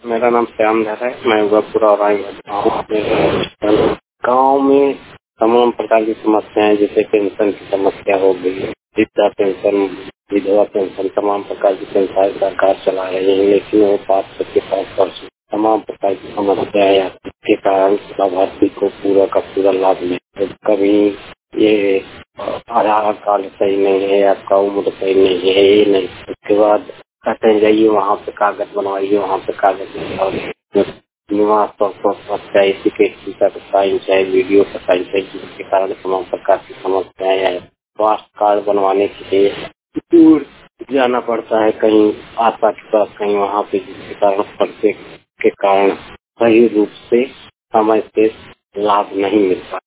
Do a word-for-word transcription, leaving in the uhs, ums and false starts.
मेरा नाम श्यामधर है। मैं उगपुरा और हूँ। गाँव में तमाम प्रकार की समस्याएं जैसे पेंशन की समस्या हो गई, वृद्धा पेंशन, विधवा पेंशन, तमाम प्रकार की पेंशन सरकार चला रही है, लेकिन वो पाँच सबके पास वर्ष तमाम प्रकार की समस्याएं आती के कारण लाभार्थी को पूरा का पूरा लाभ नहीं। कभी ये आधार कार्ड सही नहीं है, आपका उम्र सही नहीं है, ये नहीं, उसके बाद कहते हैं जाइए वहाँ पे कागज बनवाइए, वहाँ पे कागज बनवाइए, निवास पर समस्या, इसी के साइन चाहे वीडियो का साइन चाहिए, जिसके कारण तमाम प्रकार की समस्याएं हैं। स्वास्थ्य कार्ड बनवाने के लिए दूर जाना पड़ता है, कहीं आशा के पास, कहीं वहाँ पे, जिसके कारण पर्चे के कारण सही रूप से समय से लाभ नहीं मिलता।